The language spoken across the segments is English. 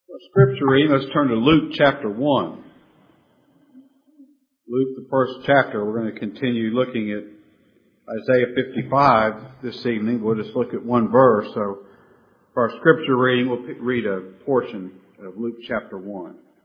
Our scripture reading, let's turn to Luke chapter 1. Luke, the first chapter, we're going to continue looking at Isaiah 55 this evening. We'll just look at one verse. So for our scripture reading, we'll read a portion of Luke chapter 1.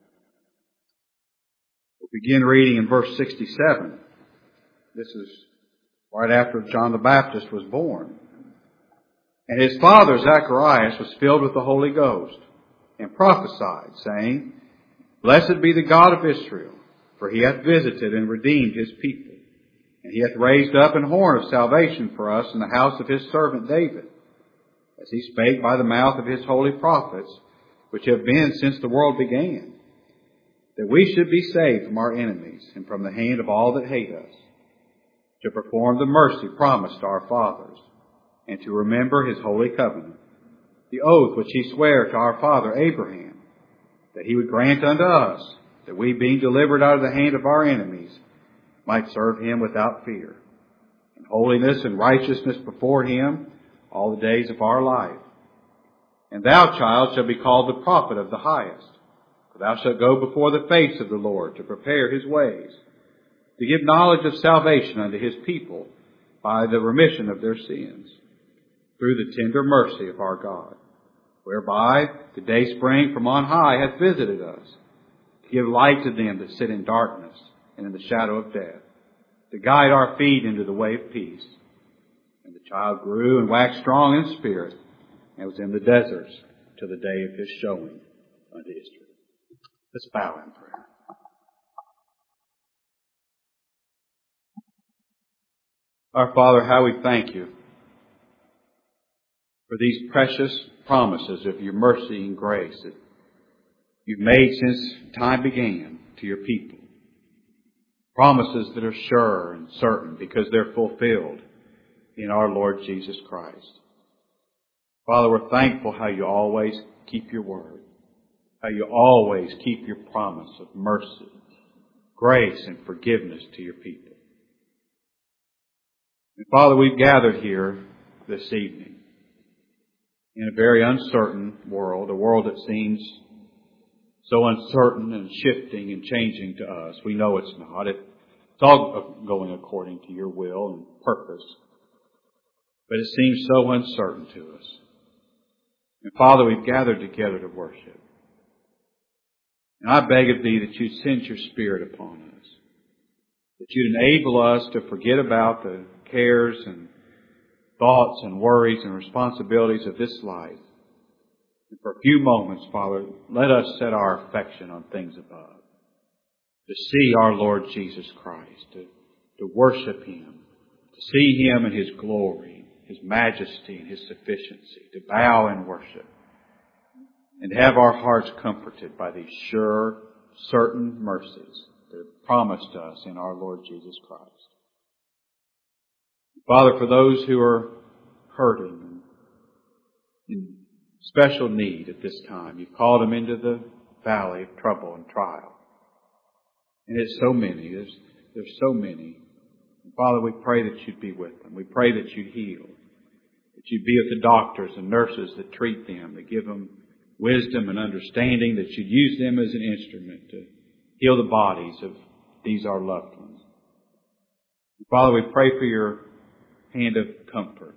We'll begin reading in verse 67. This is right after John the Baptist was born. And his father, Zacharias, was filled with the Holy Ghost, and prophesied, saying, Blessed be the God of Israel, for he hath visited and redeemed his people. And he hath raised up an horn of salvation for us in the house of his servant David, as he spake by the mouth of his holy prophets, which have been since the world began, that we should be saved from our enemies and from the hand of all that hate us, to perform the mercy promised to our fathers, and to remember his holy covenant, the oath which he sware to our father Abraham, that he would grant unto us, that we, being delivered out of the hand of our enemies, might serve him without fear, in holiness and righteousness before him all the days of our life. And thou, child, shalt be called the prophet of the highest, for thou shalt go before the face of the Lord to prepare his ways, to give knowledge of salvation unto his people by the remission of their sins, through the tender mercy of our God, whereby the day spring from on high hath visited us, to give light to them that sit in darkness and in the shadow of death, to guide our feet into the way of peace. And the child grew and waxed strong in spirit, and was in the deserts till the day of his showing unto Israel. Let's bow in prayer. Our Father, how we thank you for these precious promises of your mercy and grace that you've made since time began to your people. Promises that are sure and certain because they're fulfilled in our Lord Jesus Christ. Father, we're thankful how you always keep your word, how you always keep your promise of mercy, grace, and forgiveness to your people. And Father, we've gathered here this evening in a very uncertain world, a world that seems so uncertain and shifting and changing to us. We know it's not. It's all going according to your will and purpose. But it seems so uncertain to us. And Father, we've gathered together to worship. And I beg of thee that you'd send your Spirit upon us, that you'd enable us to forget about the cares and thoughts and worries and responsibilities of this life. And for a few moments, Father, let us set our affection on things above, to see our Lord Jesus Christ, to worship him, to see him in his glory, his majesty and his sufficiency, to bow and worship, and have our hearts comforted by these sure, certain mercies that are promised to us in our Lord Jesus Christ. Father, for those who are hurting and in special need at this time, you've called them into the valley of trouble and trial. And it's so many. There's so many. And Father, we pray that you'd be with them. We pray that you'd heal, that you'd be with the doctors and nurses that treat them, that give them wisdom and understanding, that you'd use them as an instrument to heal the bodies of these our loved ones. And Father, we pray for your hand of comfort.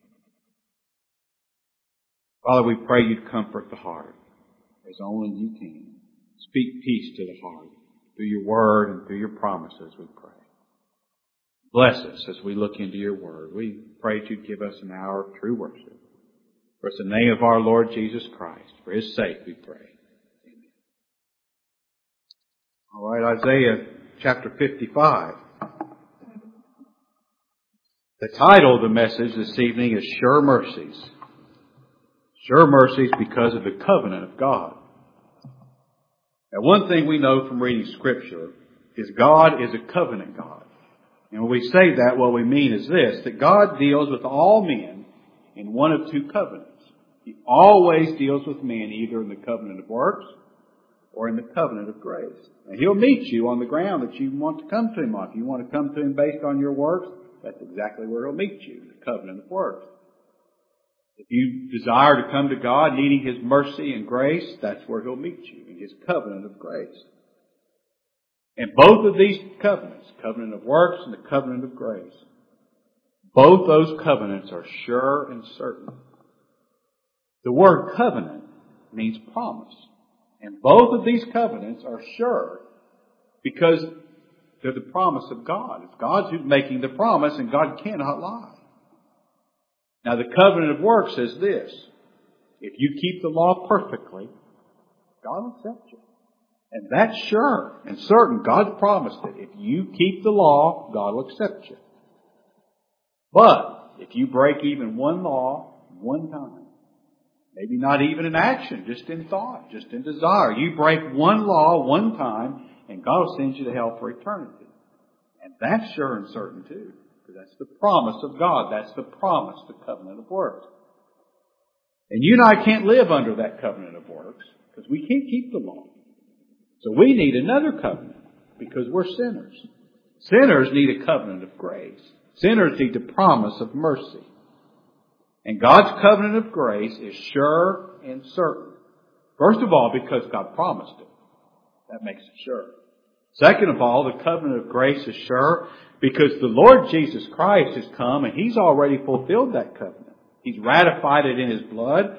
Father, we pray you'd comfort the heart as only you can. Speak peace to the heart through your word and through your promises, we pray. Bless us as we look into your word. We pray that you'd give us an hour of true worship. For it's the name of our Lord Jesus Christ. For his sake we pray. Amen. All right, Isaiah chapter 55. The title of the message this evening is Sure Mercies. Sure mercies because of the covenant of God. Now, one thing we know from reading Scripture is God is a covenant God. And when we say that, what we mean is this, that God deals with all men in one of two covenants. He always deals with men either in the covenant of works or in the covenant of grace. And he'll meet you on the ground that you want to come to him on. If you want to come to him based on your works, that's exactly where he'll meet you, the covenant of works. If you desire to come to God needing His mercy and grace, that's where He'll meet you, in His covenant of grace. And both of these covenants, covenant of works and the covenant of grace, both those covenants are sure and certain. The word covenant means promise. And both of these covenants are sure because they're the promise of God. It's God who's making the promise, and God cannot lie. Now, the covenant of works says this: if you keep the law perfectly, God will accept you. And that's sure and certain. God promised it. If you keep the law, God will accept you. But if you break even one law one time, maybe not even in action, just in thought, just in desire, you break one law one time, and God will send you to hell for eternity. And that's sure and certain too. Because that's the promise of God. That's the promise, the covenant of works. And you and I can't live under that covenant of works because we can't keep the law. So we need another covenant because we're sinners. Sinners need a covenant of grace. Sinners need the promise of mercy. And God's covenant of grace is sure and certain. First of all, because God promised it. That makes it sure. Second of all, the covenant of grace is sure because the Lord Jesus Christ has come and He's already fulfilled that covenant. He's ratified it in His blood.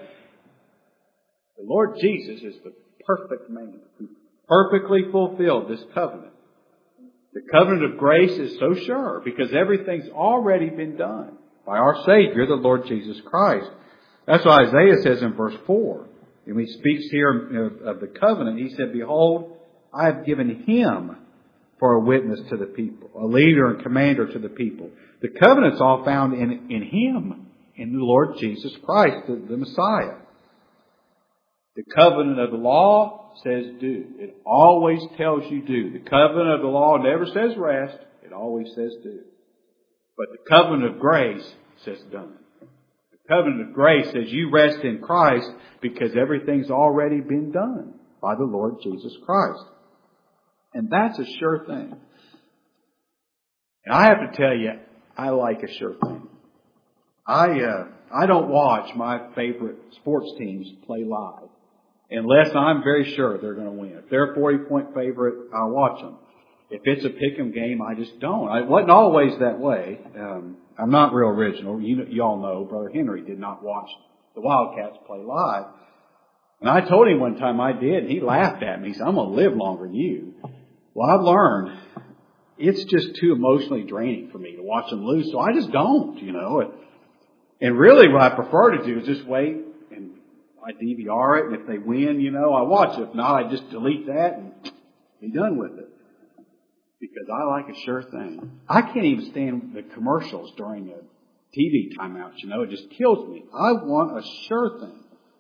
The Lord Jesus is the perfect man who perfectly fulfilled this covenant. The covenant of grace is so sure because everything's already been done by our Savior, the Lord Jesus Christ. That's what Isaiah says in verse 4. And he speaks here of the covenant. He said, behold, I have given Him for a witness to the people, a leader and commander to the people. The covenant's all found in Him, in the Lord Jesus Christ, the Messiah. The covenant of the law says do. It always tells you do. The covenant of the law never says rest. It always says do. But the covenant of grace says done. The covenant of grace says you rest in Christ because everything's already been done by the Lord Jesus Christ. And that's a sure thing. And I have to tell you, I like a sure thing. I don't watch my favorite sports teams play live unless I'm very sure they're going to win. If they're a 40-point favorite, I'll watch them. If it's a pick'em game, I just don't. It wasn't always that way. I'm not real original. You all know Brother Henry did not watch the Wildcats play live. And I told him one time I did, and he laughed at me. He said, I'm going to live longer than you. Well, I've learned it's just too emotionally draining for me to watch them lose, so I just don't, And really what I prefer to do is just wait and I DVR it, and if they win, I watch it. If not, I just delete that and be done with it. Because I like a sure thing. I can't even stand the commercials during a TV timeout, it just kills me. I want a sure thing.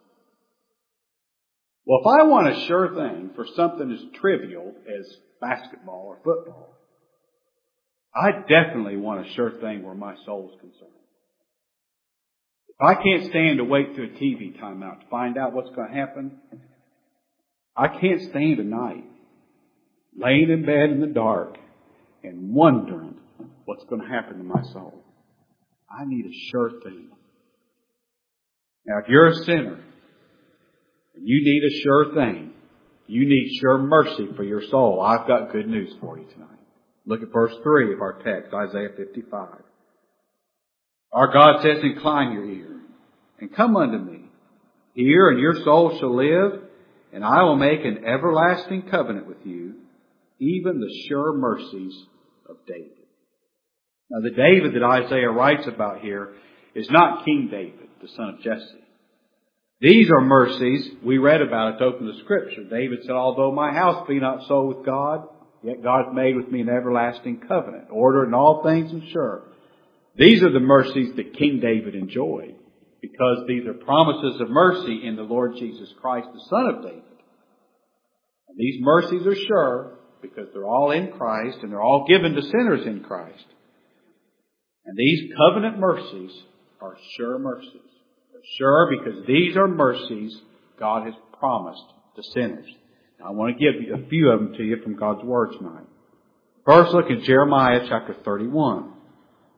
Well, if I want a sure thing for something as trivial as basketball or football, I definitely want a sure thing where my soul is concerned. If I can't stand to wait through a TV timeout to find out what's going to happen, I can't stand a night laying in bed in the dark and wondering what's going to happen to my soul. I need a sure thing. Now, if you're a sinner and you need a sure thing, you need sure mercy for your soul, I've got good news for you tonight. Look at verse 3 of our text, Isaiah 55. Our God says, incline your ear and come unto me. Hear, and your soul shall live, and I will make an everlasting covenant with you, even the sure mercies of David. Now, the David that Isaiah writes about here is not King David, the son of Jesse. These are mercies we read about it to open the Scripture. David said, although my house be not so with God, yet God hath made with me an everlasting covenant, ordered in all things and sure. These are the mercies that King David enjoyed, because these are promises of mercy in the Lord Jesus Christ, the Son of David. And these mercies are sure because they're all in Christ and they're all given to sinners in Christ. And these covenant mercies are sure mercies. They're sure because these are mercies God has promised to sinners. Now, I want to give you a few of them to you from God's Word tonight. First, look at Jeremiah chapter 31.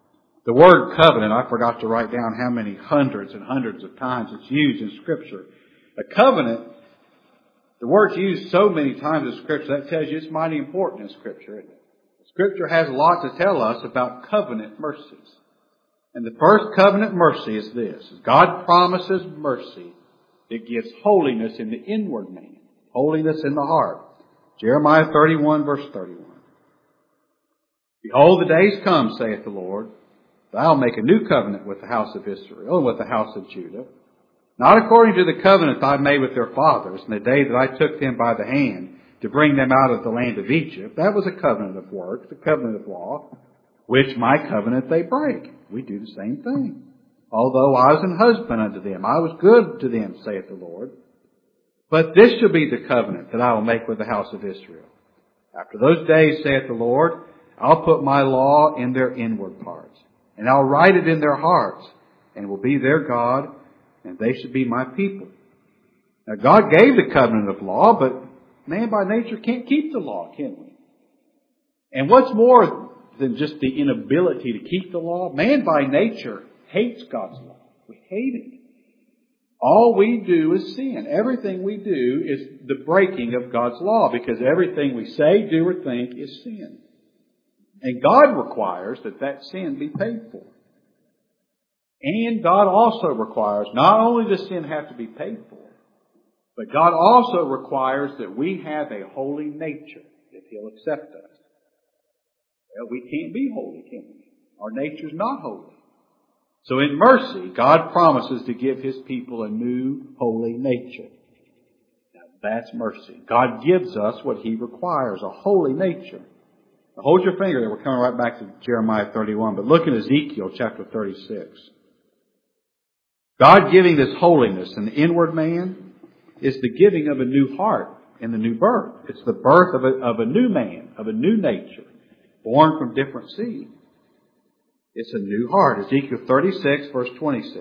The word covenant, I forgot to write down how many hundreds and hundreds of times it's used in Scripture. A covenant, the word's used so many times in Scripture, that tells you it's mighty important in Scripture, isn't it? Scripture has a lot to tell us about covenant mercies. And the first covenant mercy is this. God promises mercy that gives holiness in the inward man, holiness in the heart. Jeremiah 31, verse 31. Behold, the days come, saith the Lord, that I'll make a new covenant with the house of Israel and with the house of Judah, not according to the covenant I made with their fathers in the day that I took them by the hand to bring them out of the land of Egypt. That was a covenant of works, the covenant of law, which my covenant they break. We do the same thing. Although I was an husband unto them, I was good to them, saith the Lord. But this shall be the covenant that I will make with the house of Israel. After those days, saith the Lord, I'll put my law in their inward parts, and I'll write it in their hearts, and will be their God, and they shall be my people. Now God gave the covenant of law, but man by nature can't keep the law, can we? And what's more than just the inability to keep the law, man by nature hates God's law. We hate it. All we do is sin. Everything we do is the breaking of God's law, because everything we say, do, or think is sin. And God requires that that sin be paid for. And God also requires, not only does sin have to be paid for, but God also requires that we have a holy nature, if He'll accept us. Well, we can't be holy, can we? Our nature's not holy. So in mercy, God promises to give His people a new holy nature. Now that's mercy. God gives us what He requires, a holy nature. Now hold your finger there. We're coming right back to Jeremiah 31. But look at Ezekiel chapter 36. God giving this holiness in the inward man is the giving of a new heart in the new birth. It's the birth of a new man, of a new nature, born from different seed. It's a new heart. Ezekiel 36, verse 26.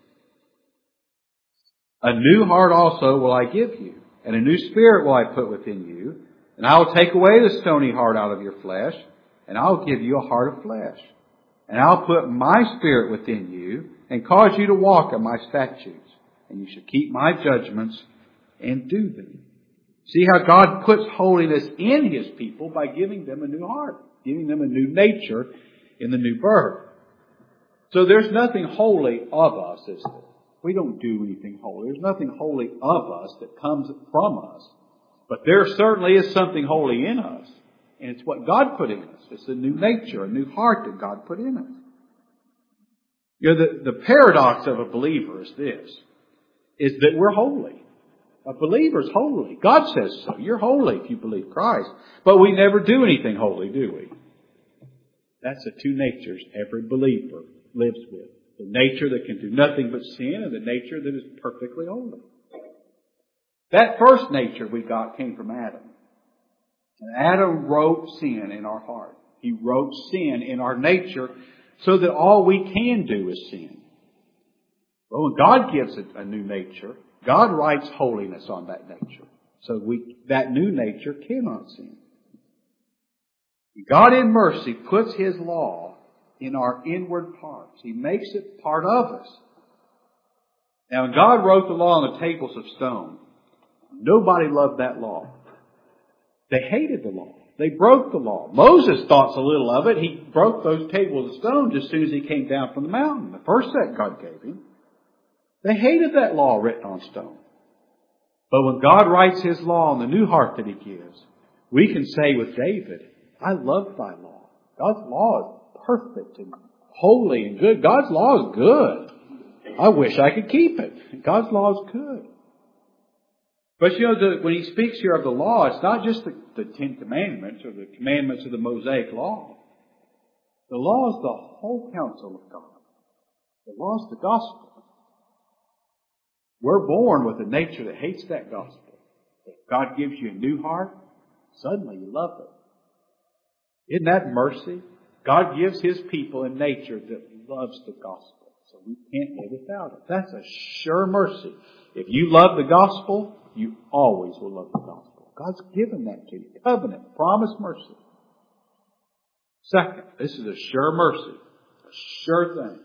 A new heart also will I give you, and a new spirit will I put within you, and I will take away the stony heart out of your flesh, and I will give you a heart of flesh. And I'll put my spirit within you, and cause you to walk in my statutes, and you shall keep my judgments and do them. See how God puts holiness in His people by giving them a new heart, giving them a new nature in the new birth. So there's nothing holy of us, is there? We don't do anything holy. There's nothing holy of us that comes from us. But there certainly is something holy in us. And it's what God put in us. It's a new nature, a new heart that God put in us. You know, the paradox of a believer is this, is that we're holy. A believer's holy. God says so. You're holy if you believe Christ. But we never do anything holy, do we? That's the two natures every believer lives with. The nature that can do nothing but sin, and the nature that is perfectly holy. That first nature we got came from Adam. And Adam wrote sin in our heart. He wrote sin in our nature so that all we can do is sin. But when God gives it a new nature, God writes holiness on that nature. So that new nature cannot sin. God in mercy puts His law in our inward parts. He makes it part of us. Now, when God wrote the law on the tables of stone, nobody loved that law. They hated the law. They broke the law. Moses thought so little of it, he broke those tables of stone just as soon as he came down from the mountain. The first set God gave him. They hated that law written on stone. But when God writes His law on the new heart that He gives, we can say with David, I love thy law. God's law is perfect and holy and good. God's law is good. I wish I could keep it. God's law is good. But you know, when He speaks here of the law, it's not just the Ten Commandments or the commandments of the Mosaic Law. The law is the whole counsel of God. The law is the gospel. We're born with a nature that hates that gospel. If God gives you a new heart, suddenly you love it. Isn't that mercy? God gives His people a nature that loves the gospel. So we can't live without it. That's a sure mercy. If you love the gospel, you always will love the gospel. God's given that to you. Covenant, promise, mercy. Second, this is a sure mercy. A sure thing.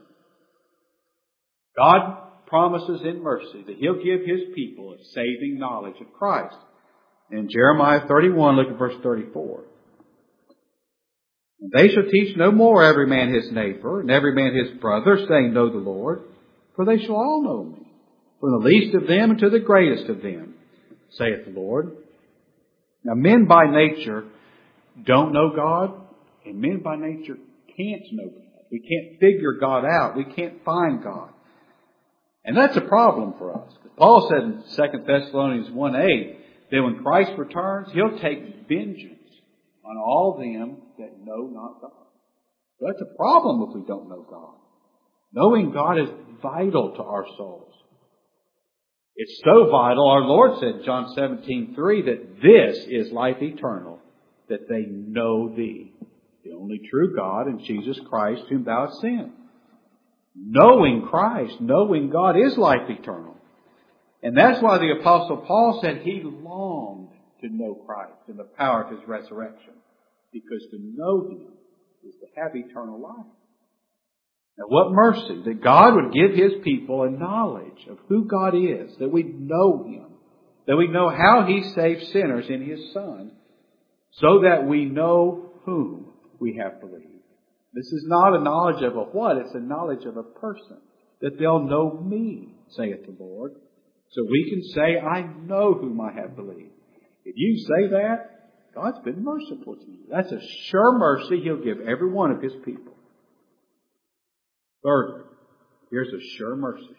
God promises in mercy that He'll give His people a saving knowledge of Christ. In Jeremiah 31, look at verse 34. And they shall teach no more every man his neighbor, and every man his brother, saying, Know the Lord, for they shall all know me, from the least of them to the greatest of them, saith the Lord. Now men by nature don't know God, and men by nature can't know God. We can't figure God out. We can't find God. And that's a problem for us. Paul said in 2 Thessalonians 1:8 that when Christ returns, He'll take vengeance on all them that know not God. So that's a problem if we don't know God. Knowing God is vital to our souls. It's so vital, our Lord said in John 17:3 that this is life eternal, that they know Thee, the only true God, and Jesus Christ whom Thou hast sent. Knowing Christ, knowing God is life eternal. And that's why the Apostle Paul said he longed to know Christ and the power of His resurrection. Because to know Him is to have eternal life. Now what mercy that God would give His people a knowledge of who God is, that we know Him, that we know how He saves sinners in His Son, so that we know whom we have believed. This is not a knowledge of a what, it's a knowledge of a person. That they'll know me, saith the Lord. So we can say, I know whom I have believed. If you say that, God's been merciful to you. That's a sure mercy He'll give every one of His people. Thirdly, here's a sure mercy.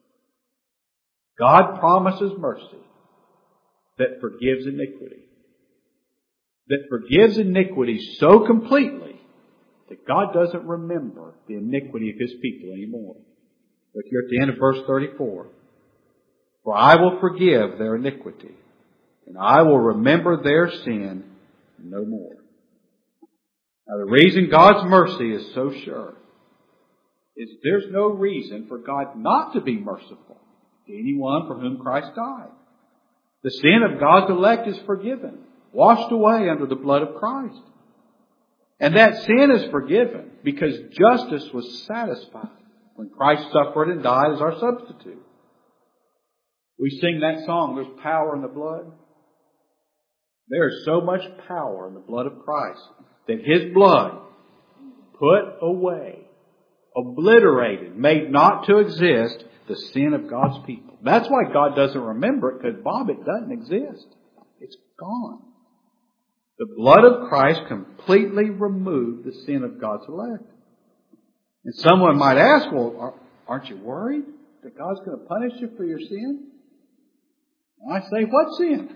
God promises mercy that forgives iniquity. That forgives iniquity so completely that God doesn't remember the iniquity of His people anymore. Look here at the end of verse 34. For I will forgive their iniquity, and I will remember their sin no more. Now the reason God's mercy is so sure is there's no reason for God not to be merciful to anyone for whom Christ died. The sin of God's elect is forgiven, washed away under the blood of Christ. And that sin is forgiven because justice was satisfied when Christ suffered and died as our substitute. We sing that song, There's Power in the Blood. There is so much power in the blood of Christ that His blood put away, obliterated, made not to exist the sin of God's people. That's why God doesn't remember it, because Bob, it doesn't exist. It's gone. The blood of Christ completely removed the sin of God's elect. And someone might ask, well, aren't you worried that God's going to punish you for your sin? And I say, what sin?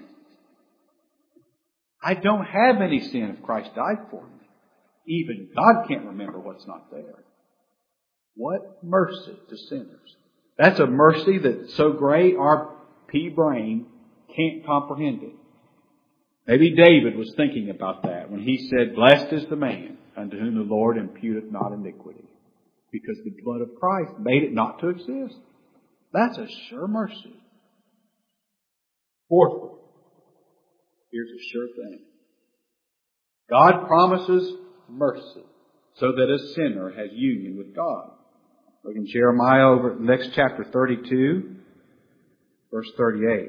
I don't have any sin if Christ died for me. Even God can't remember what's not there. What mercy to sinners. That's a mercy that's so great our pea brain can't comprehend it. Maybe David was thinking about that when he said, Blessed is the man unto whom the Lord imputeth not iniquity. Because the blood of Christ made it not to exist. That's a sure mercy. Fourthly, here's a sure thing. God promises mercy so that a sinner has union with God. Look in Jeremiah over next chapter 32, verse 38.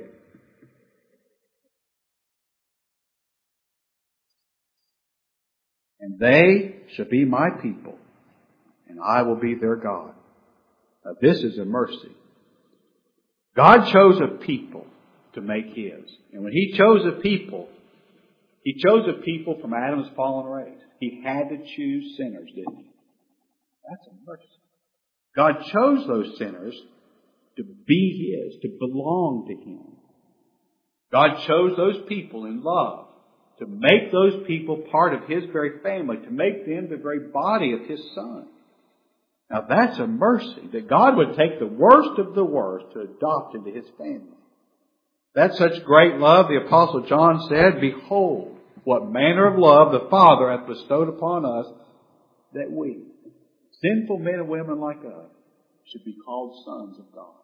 And they shall be my people, and I will be their God. Now this is a mercy. God chose a people to make His. And when He chose a people from Adam's fallen race. He had to choose sinners, didn't He? That's a mercy. God chose those sinners to be His, to belong to Him. God chose those people in love to make those people part of His very family, to make them the very body of His Son. Now that's a mercy, that God would take the worst of the worst to adopt into His family. That's such great love, the Apostle John said, Behold, what manner of love the Father hath bestowed upon us, that we, sinful men and women like us, should be called sons of God.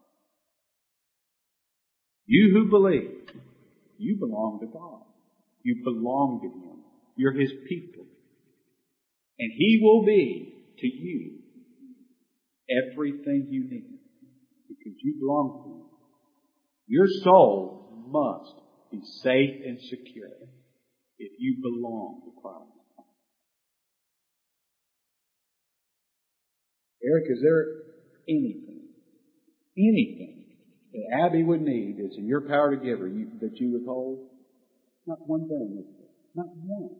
You who believe, you belong to God. You belong to Him. You're His people. And He will be to you everything you need because you belong to Him. Your soul must be safe and secure if you belong to Christ. Eric, is there anything that Abby would need that's in your power to give her that you withhold? Not one thing, is there? Not one.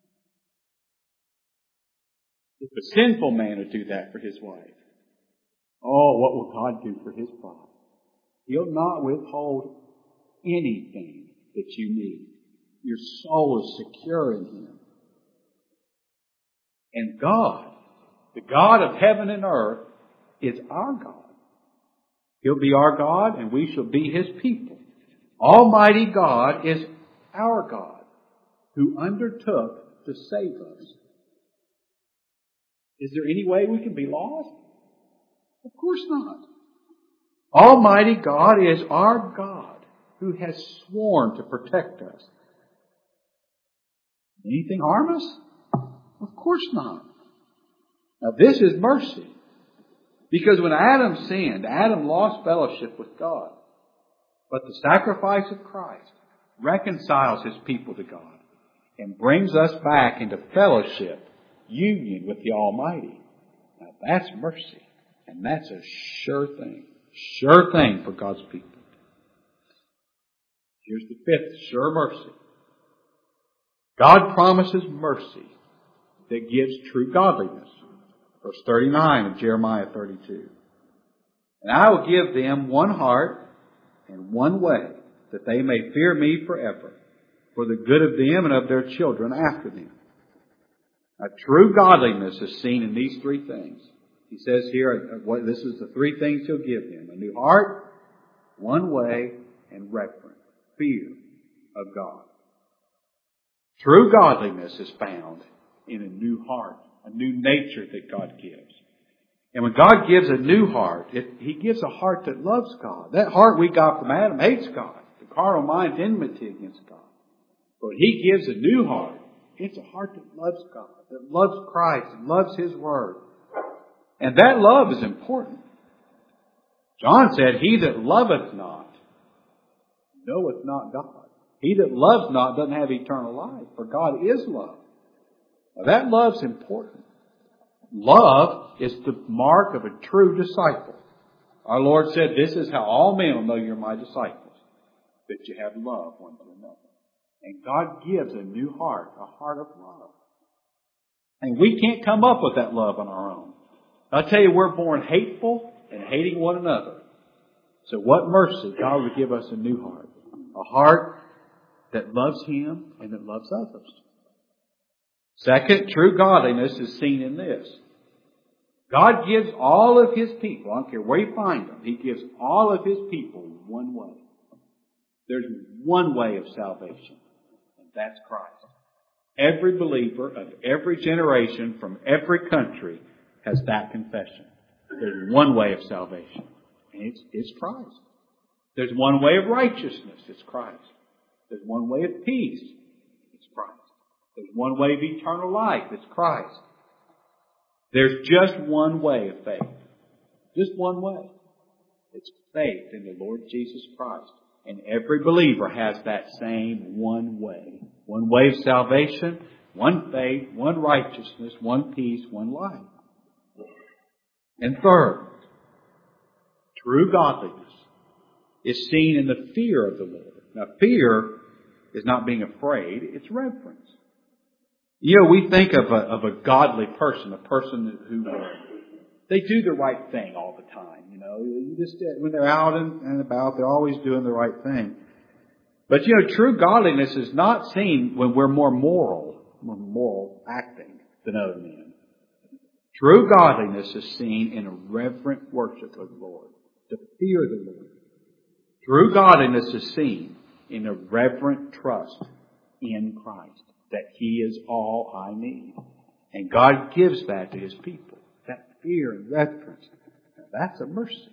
If a sinful man would do that for his wife, oh, what will God do for His bride? He'll not withhold anything that you need. Your soul is secure in Him. And God, the God of heaven and earth, is our God. He'll be our God and we shall be His people. Almighty God is our God who undertook to save us. Is there any way we can be lost? Of course not. Almighty God is our God who has sworn to protect us. Anything harm us? Of course not. Now this is mercy. Because when Adam sinned, Adam lost fellowship with God. But the sacrifice of Christ reconciles His people to God and brings us back into fellowship, union with the Almighty. Now that's mercy. And that's a sure thing. Sure thing for God's people. Here's the fifth sure mercy. God promises mercy that gives true godliness. Verse 39 of Jeremiah 32. And I will give them one heart and one way, that they may fear me forever, for the good of them and of their children after them. Now, true godliness is seen in these three things. He says here, this is the three things He'll give them. A new heart, one way, and reverence, fear of God. True godliness is found in a new heart, a new nature that God gives. And when God gives a new heart, He gives a heart that loves God. That heart we got from Adam hates God. The carnal mind's enmity against God. But He gives a new heart. It's a heart that loves God, that loves Christ, and loves His Word. And that love is important. John said, He that loveth not knoweth not God. He that loves not doesn't have eternal life, for God is love. Now that love's important. Love is the mark of a true disciple. Our Lord said, this is how all men will know you're my disciples, that you have love one to another. And God gives a new heart, a heart of love. And we can't come up with that love on our own. I'll tell you, we're born hateful and hating one another. So what mercy God would give us a new heart. A heart that loves Him and that loves others. Second, true godliness is seen in this. God gives all of His people, I don't care where you find them, He gives all of His people one way. There's one way of salvation, and that's Christ. Every believer of every generation from every country has that confession. There's one way of salvation, and it's Christ. There's one way of righteousness, it's Christ. There's one way of peace, it's Christ. There's one way of eternal life, it's Christ. There's just one way of faith. Just one way. It's faith in the Lord Jesus Christ. And every believer has that same one way. One way of salvation, one faith, one righteousness, one peace, one life. And third, true godliness is seen in the fear of the Lord. Now, fear is not being afraid, it's reverence. You know, we think of a godly person, a person who they do the right thing all the time. You know, when they're out and about, they're always doing the right thing. But you know, true godliness is not seen when we're more moral acting than other men. True godliness is seen in a reverent worship of the Lord, to fear the Lord. True godliness is seen in a reverent trust in Christ, that He is all I need. And God gives that to His people, that fear and reverence. Now, that's a mercy.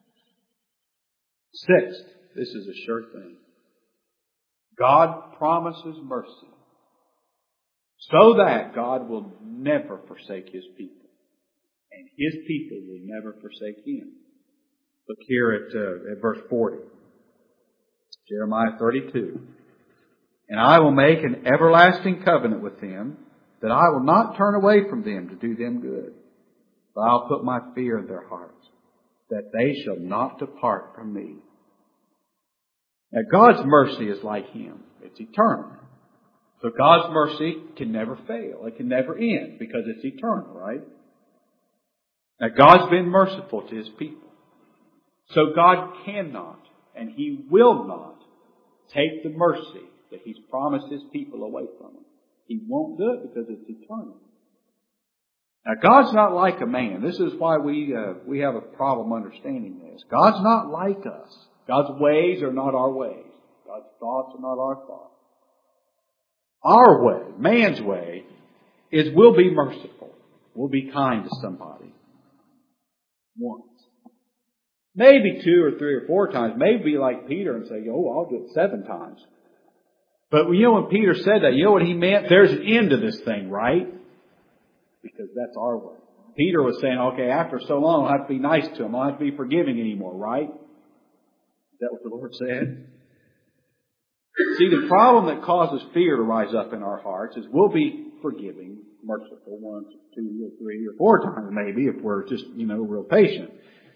Sixth, this is a sure thing. God promises mercy so that God will never forsake His people. and His people will never forsake Him. Look here at verse 40. Jeremiah 32. And I will make an everlasting covenant with them, that I will not turn away from them to do them good. But I'll put my fear in their hearts, that they shall not depart from me. Now God's mercy is like Him. It's eternal. So God's mercy can never fail. It can never end because it's eternal, right? Now God's been merciful to His people. So God cannot and He will not take the mercy that He's promised His people away from Him. He won't do it because it's eternal. Now God's not like a man. This is why we have a problem understanding this. God's not like us. God's ways are not our ways. God's thoughts are not our thoughts. Our way, man's way, is we'll be merciful. We'll be kind to somebody. Once. Maybe 2 or 3 or 4 times. Maybe like Peter and say, oh, I'll do it 7 times. But you know when Peter said that, you know what he meant? There's an end to this thing, right? Because that's our way. Peter was saying, okay, after so long, I'll have to be nice to him. I'll have to be forgiving anymore, right? Is that what the Lord said? See, the problem that causes fear to rise up in our hearts is we'll be forgiving, merciful 1, 2, or 3, or 4 times maybe if we're just, real patient.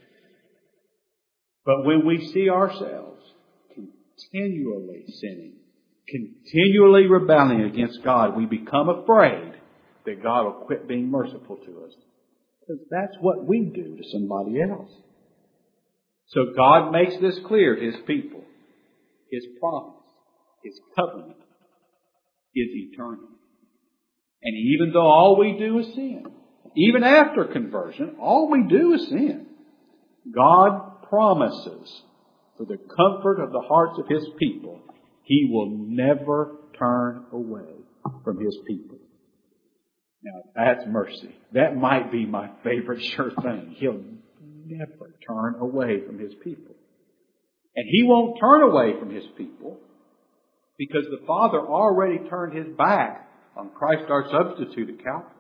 But when we see ourselves continually sinning, continually rebelling against God, we become afraid that God will quit being merciful to us. Because that's what we do to somebody else. So God makes this clear to His people. His promise, His covenant is eternal. And even though all we do is sin, even after conversion, all we do is sin, God promises for the comfort of the hearts of His people, He will never turn away from His people. Now, that's mercy. That might be my favorite sure thing. He'll never turn away from His people. And He won't turn away from His people because the Father already turned His back on Christ our substitute at Calvary.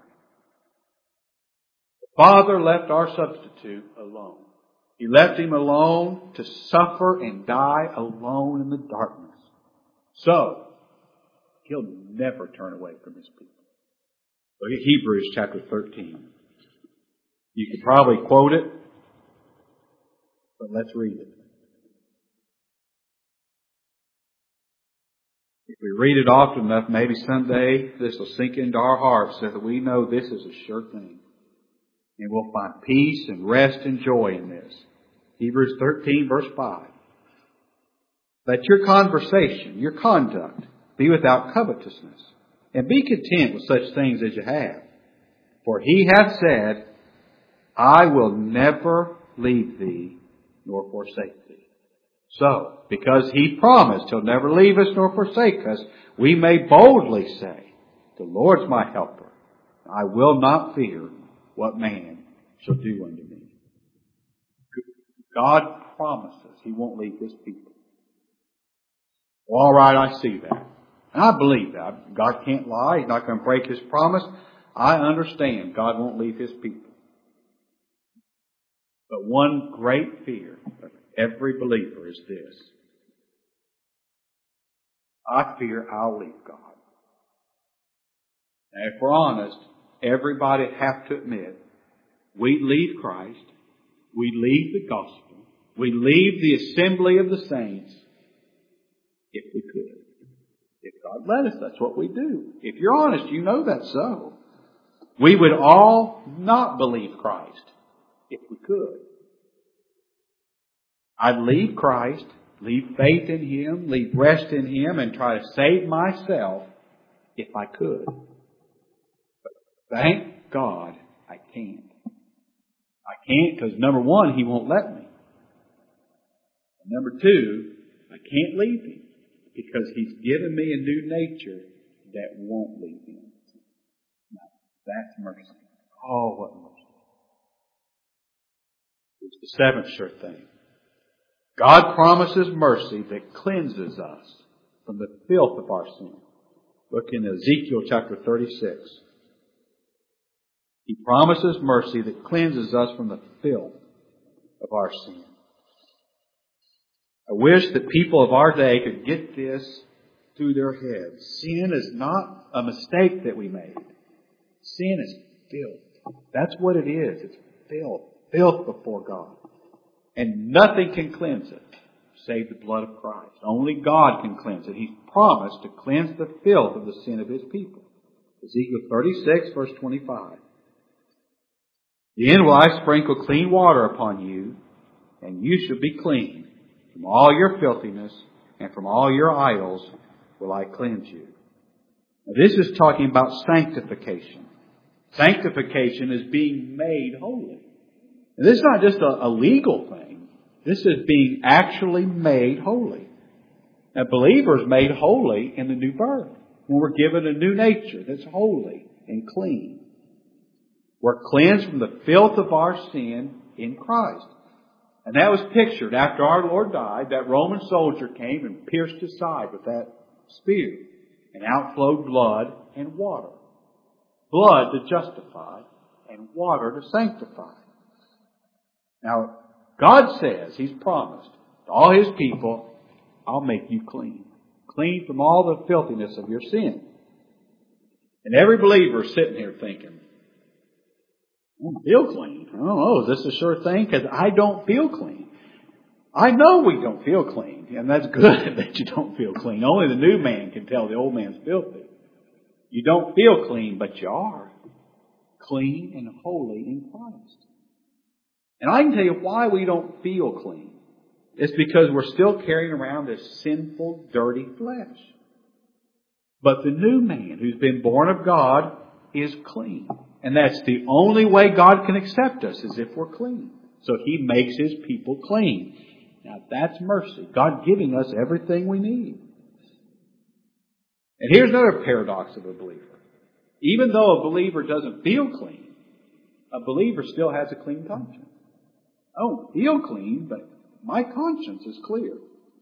The Father left our substitute alone. He left Him alone to suffer and die alone in the darkness. So, He'll never turn away from His people. Look at Hebrews chapter 13. You could probably quote it, but let's read it. If we read it often enough, maybe someday this will sink into our hearts so that we know this is a sure thing. And we'll find peace and rest and joy in this. Hebrews 13 verse 5. Let your conversation, your conduct, be without covetousness, and be content with such things as you have. For He hath said, I will never leave thee nor forsake thee. So, because He promised He'll never leave us nor forsake us, we may boldly say, the Lord's my helper. I will not fear what man shall do unto me. God promises He won't leave His people. Well, all right, I see that. And I believe that. God can't lie. He's not going to break His promise. I understand God won't leave His people. But one great fear of every believer is this. I fear I'll leave God. Now, if we're honest, everybody have to admit, we leave Christ, we leave the gospel, we leave the assembly of the saints, if we could. If God let us, that's what we do. If you're honest, you know that's so. We would all not believe Christ if we could. I'd leave Christ, leave faith in Him, leave rest in Him, and try to save myself if I could. But thank God I can't. I can't because number one, He won't let me. And number two, I can't leave Him because He's given me a new nature that won't leave Him. Now, that's mercy. Oh, what mercy. It's the 7th sure thing. God promises mercy that cleanses us from the filth of our sin. Look in Ezekiel chapter 36. He promises mercy that cleanses us from the filth of our sin. I wish that people of our day could get this through their heads. Sin is not a mistake that we made. Sin is filth. That's what it is. It's filth. Filth before God. And nothing can cleanse it save the blood of Christ. Only God can cleanse it. He's promised to cleanse the filth of the sin of His people. Ezekiel 36, verse 25. Then will I sprinkle clean water upon you, and you shall be clean. From all your filthiness and from all your idols will I cleanse you. Now, this is talking about sanctification. Sanctification is being made holy. And this is not just a legal thing. This is being actually made holy. Now, believers made holy in the new birth, when we're given a new nature that's holy and clean. We're cleansed from the filth of our sin in Christ. And that was pictured after our Lord died. That Roman soldier came and pierced His side with that spear. And out flowed blood and water. Blood to justify and water to sanctify. Now, God says, He's promised to all His people, I'll make you clean. Clean from all the filthiness of your sin. And every believer is sitting here thinking, I don't feel clean. I don't know, is this a sure thing? Because I don't feel clean. I know we don't feel clean. And that's good that you don't feel clean. Only the new man can tell the old man's filthy. You don't feel clean, but you are clean and holy in Christ. And I can tell you why we don't feel clean. It's because we're still carrying around this sinful, dirty flesh. But the new man who's been born of God is clean. And that's the only way God can accept us, is if we're clean. So He makes His people clean. Now that's mercy. God giving us everything we need. And here's another paradox of a believer. Even though a believer doesn't feel clean, a believer still has a clean conscience. I don't feel clean, but my conscience is clear.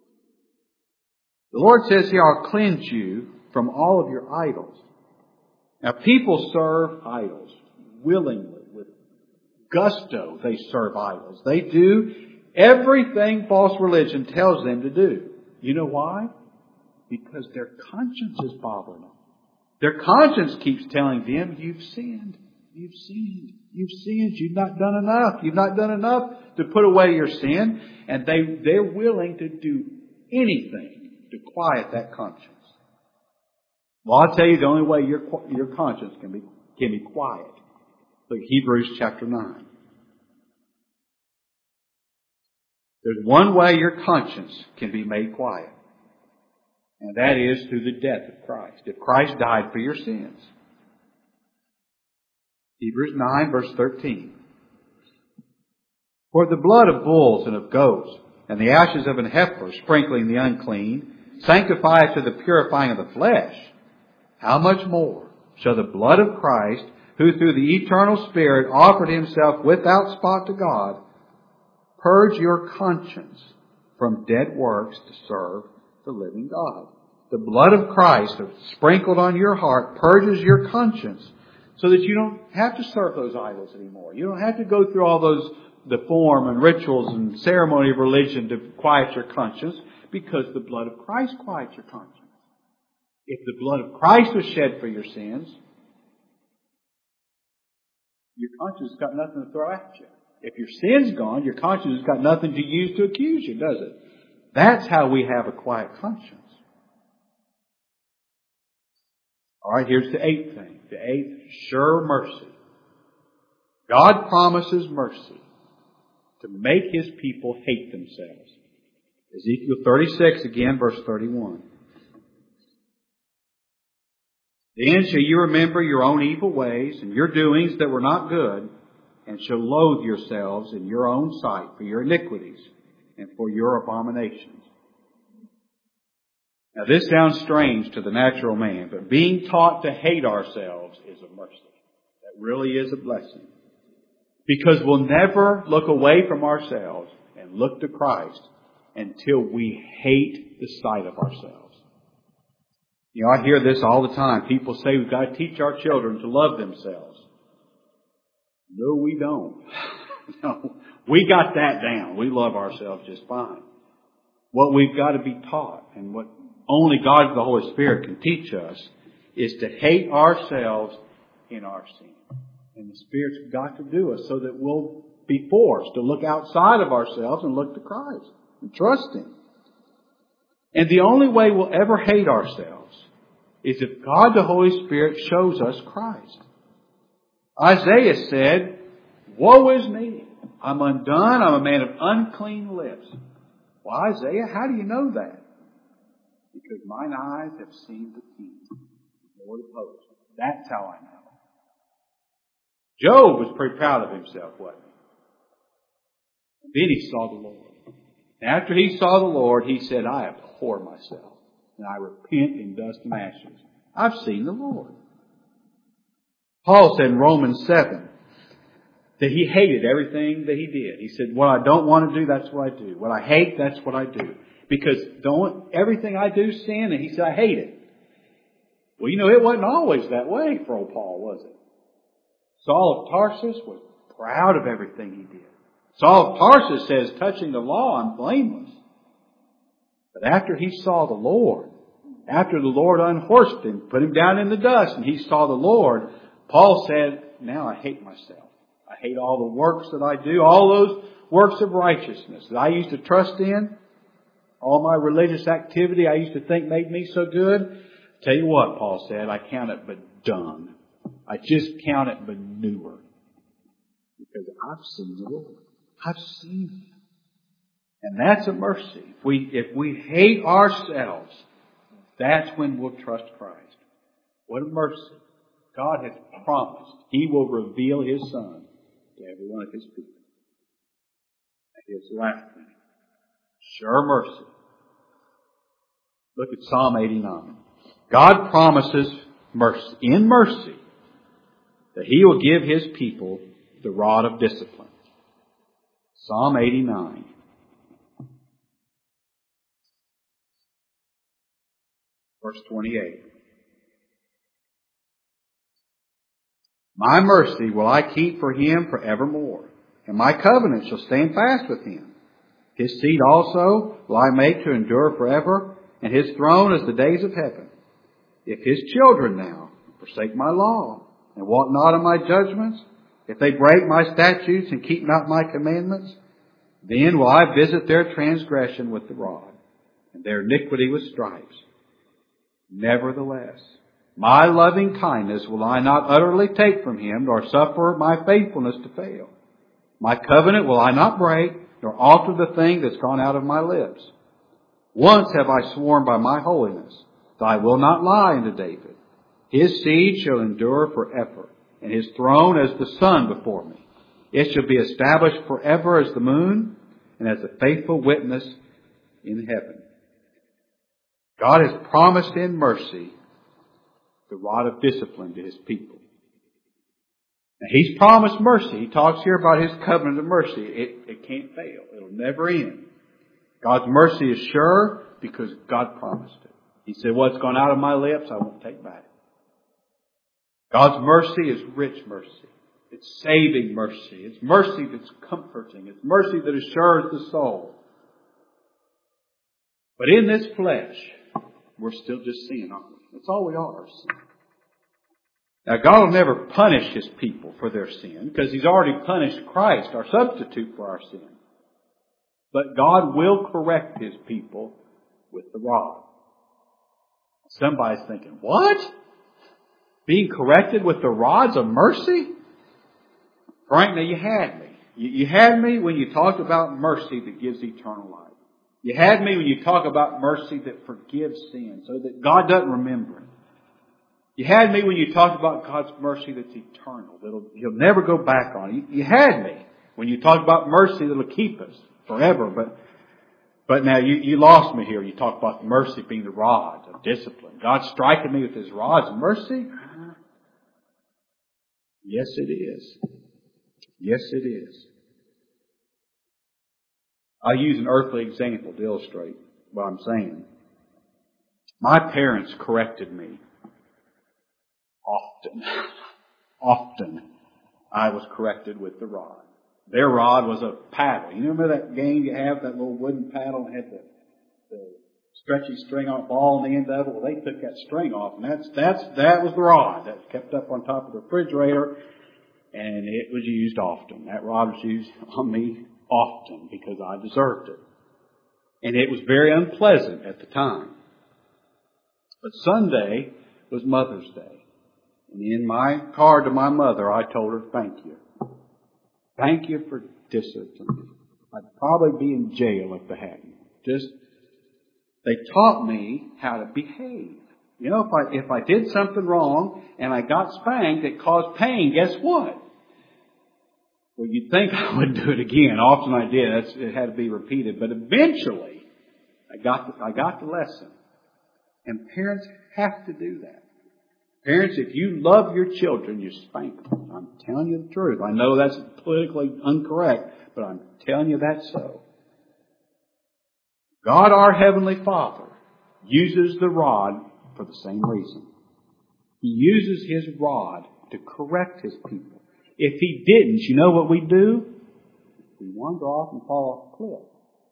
The Lord says here, I'll cleanse you from all of your idols. Now, people serve idols willingly, with gusto. They serve idols. They do everything false religion tells them to do. You know why? Because their conscience is bothering them. Their conscience keeps telling them, you've sinned. You've sinned. You've sinned. You've not done enough. You've not done enough to put away your sin. And they're willing to do anything to quiet that conscience. Well, I'll tell you the only way your conscience can be quiet. Look, Hebrews chapter 9. There's one way your conscience can be made quiet. And that is through the death of Christ. If Christ died for your sins. Hebrews 9 verse 13. For the blood of bulls and of goats and the ashes of an heifer sprinkling the unclean sanctify to the purifying of the flesh, how much more shall the blood of Christ, who through the eternal Spirit offered Himself without spot to God, purge your conscience from dead works to serve the living God. The blood of Christ sprinkled on your heart purges your conscience so that you don't have to serve those idols anymore. You don't have to go through all the form and rituals and ceremony of religion to quiet your conscience, because the blood of Christ quiets your conscience. If the blood of Christ was shed for your sins, your conscience has got nothing to throw at you. If your sin's gone, your conscience has got nothing to use to accuse you, does it? That's how we have a quiet conscience. All right, here's the eighth thing. The eighth, sure mercy. God promises mercy to make His people hate themselves. Ezekiel 36 again, verse 31. Then shall you remember your own evil ways and your doings that were not good, and shall loathe yourselves in your own sight for your iniquities and for your abominations. Now this sounds strange to the natural man, but being taught to hate ourselves is a mercy. That really is a blessing. Because we'll never look away from ourselves and look to Christ until we hate the sight of ourselves. You know, I hear this all the time. People say we've got to teach our children to love themselves. No, we don't. No, we got that down. We love ourselves just fine. What we've got to be taught, and what only God, the Holy Spirit, can teach us, is to hate ourselves in our sin. And the Spirit's got to do us so that we'll be forced to look outside of ourselves and look to Christ and trust Him. And the only way we'll ever hate ourselves is if God, the Holy Spirit, shows us Christ. Isaiah said, "Woe is me! I'm undone. I'm a man of unclean lips." Well, Isaiah, how do you know that? Because mine eyes have seen the King, the Lord of hosts. That's how I know. Job was pretty proud of himself, wasn't he? And then he saw the Lord. After he saw the Lord, he said, "I abhor myself, and I repent in dust and ashes. I've seen the Lord." Paul said in Romans 7 that he hated everything that he did. He said, what I don't want to do, that's what I do. What I hate, that's what I do. Because everything I do sin, and he said, I hate it. Well, it wasn't always that way for old Paul, was it? Saul of Tarsus was proud of everything he did. Saul of Tarsus says, touching the law, I'm blameless. But after he saw the Lord, after the Lord unhorsed him, put him down in the dust, and he saw the Lord, Paul said, now I hate myself. I hate all the works that I do, all those works of righteousness that I used to trust in, all my religious activity I used to think made me so good. Tell you what, Paul said, I count it but dung. I just count it manure. Because I've seen the Lord. I've seen Him. And that's a mercy. If we hate ourselves, that's when we'll trust Christ. What a mercy. God has promised He will reveal His Son to every one of His people. His last thing. Sure mercy. Look at Psalm 89. God promises mercy, in mercy, that He will give His people the rod of discipline. Psalm 89. Verse 28. My mercy will I keep for him forevermore, and my covenant shall stand fast with him. His seed also will I make to endure forever, and his throne as the days of heaven. If his children now forsake my law, and walk not in my judgments, if they break my statutes and keep not my commandments, then will I visit their transgression with the rod, and their iniquity with stripes. Nevertheless, my loving kindness will I not utterly take from him, nor suffer my faithfulness to fail. My covenant will I not break, nor alter the thing that's gone out of my lips. Once have I sworn by my holiness, that I will not lie unto David. His seed shall endure forever, and his throne as the sun before me. It shall be established forever as the moon, and as a faithful witness in heaven. God has promised in mercy the rod of discipline to His people. Now, He's promised mercy. He talks here about His covenant of mercy. It can't fail. It'll never end. God's mercy is sure because God promised it. He said, what's gone out of my lips, I won't take back. God's mercy is rich mercy. It's saving mercy. It's mercy that's comforting. It's mercy that assures the soul. But in this flesh, we're still just sin, aren't we? That's all we are, sin. Now, God will never punish His people for their sin because He's already punished Christ, our substitute for our sin. But God will correct His people with the rod. Somebody's thinking, what? Being corrected with the rods of mercy? Frank, now you had me. You had me when you talked about mercy that gives eternal life. You had me when you talk about mercy that forgives sin so that God doesn't remember it. You had me when you talked about God's mercy that's eternal, that He'll never go back on. You had me when you talked about mercy that'll keep us forever. But now you lost me here. You talk about mercy being the rod of discipline. God striking me with His rods of mercy? Yes, it is. Yes, it is. I'll use an earthly example to illustrate what I'm saying. My parents corrected me often. I was corrected with the rod. Their rod was a paddle. You remember that game you have, that little wooden paddle and had the stretchy string on ball on the end of it? Well, they took that string off, and that was the rod that was kept up on top of the refrigerator, and it was used often. That rod was used on me often because I deserved it. And it was very unpleasant at the time. But Sunday was Mother's Day. And in my card to my mother, I told her, thank you. Thank you for disciplining me. I'd probably be in jail if they hadn't. They taught me how to behave. You know, if I did something wrong and I got spanked, it caused pain, guess what? Well, you'd think I would do it again. Often I did. It had to be repeated. But eventually, I got the lesson. And parents have to do that. Parents, if you love your children, you spank them. I'm telling you the truth. I know that's politically incorrect, but I'm telling you that's so. God, our Heavenly Father, uses the rod for the same reason. He uses His rod to correct His people. If He didn't, you know what we'd do? We'd wander off and fall off a cliff.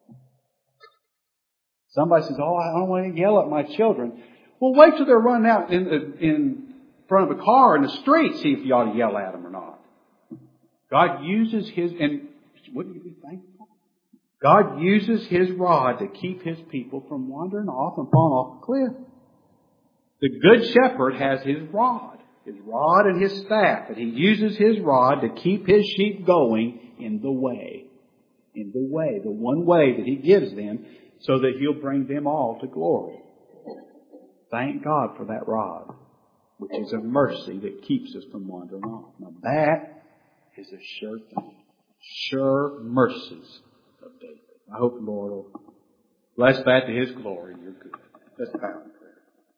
Somebody says, oh, I don't want to yell at my children. Well, wait till they're running out in front of a car in the street, see if you ought to yell at them or not. God uses His, and wouldn't you be thankful? God uses His rod to keep His people from wandering off and falling off a cliff. The Good Shepherd has His rod and His staff, and He uses His rod to keep His sheep going in the way, the one way that He gives them, so that He'll bring them all to glory. Thank God for that rod, which is a mercy that keeps us from wandering off. Now that is a sure thing. Sure mercies of David. I hope the Lord will bless that to His glory and your good. Let's bow in prayer.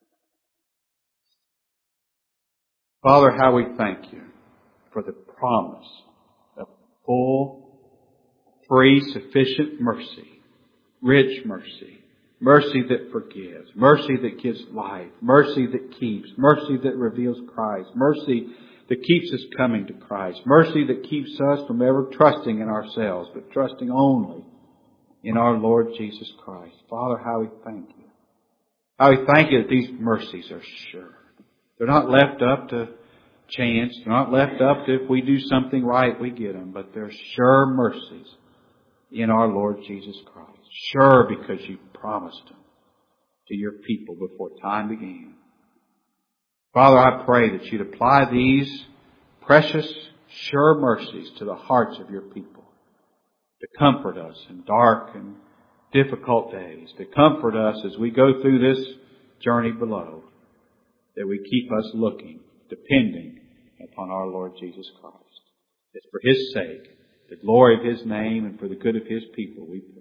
Father, how we thank You for the promise of full, free, sufficient mercy, rich mercy, mercy that forgives, mercy that gives life, mercy that keeps, mercy that reveals Christ, mercy that keeps us coming to Christ, mercy that keeps us from ever trusting in ourselves, but trusting only in our Lord Jesus Christ. Father, how we thank You. How we thank You that these mercies are sure. They're not left up to chance. They're not left up to if we do something right, we get them. But they're sure mercies in our Lord Jesus Christ. Sure because You promised them to Your people before time began. Father, I pray that You'd apply these precious, sure mercies to the hearts of Your people, to comfort us in dark and difficult days, to comfort us as we go through this journey below, that we keep us looking, depending upon our Lord Jesus Christ. It's for His sake, the glory of His name, and for the good of His people we pray.